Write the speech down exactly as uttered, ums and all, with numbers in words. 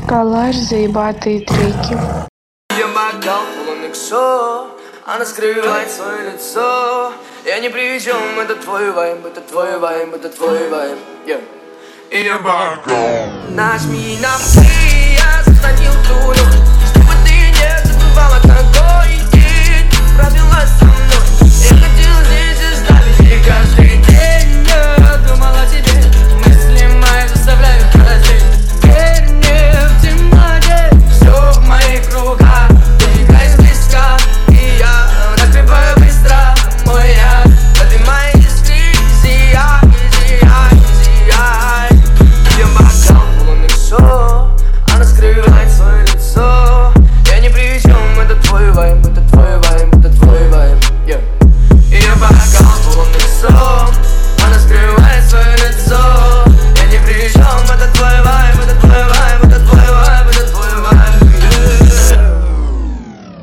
Коллаж, заебатые треки. Я бокал полон иксо, она скрывает свое лицо. Я ни при чем, это твой вайб, это твой вайб, это твой вайб. Yeah. И я бокал. Нажми на плей.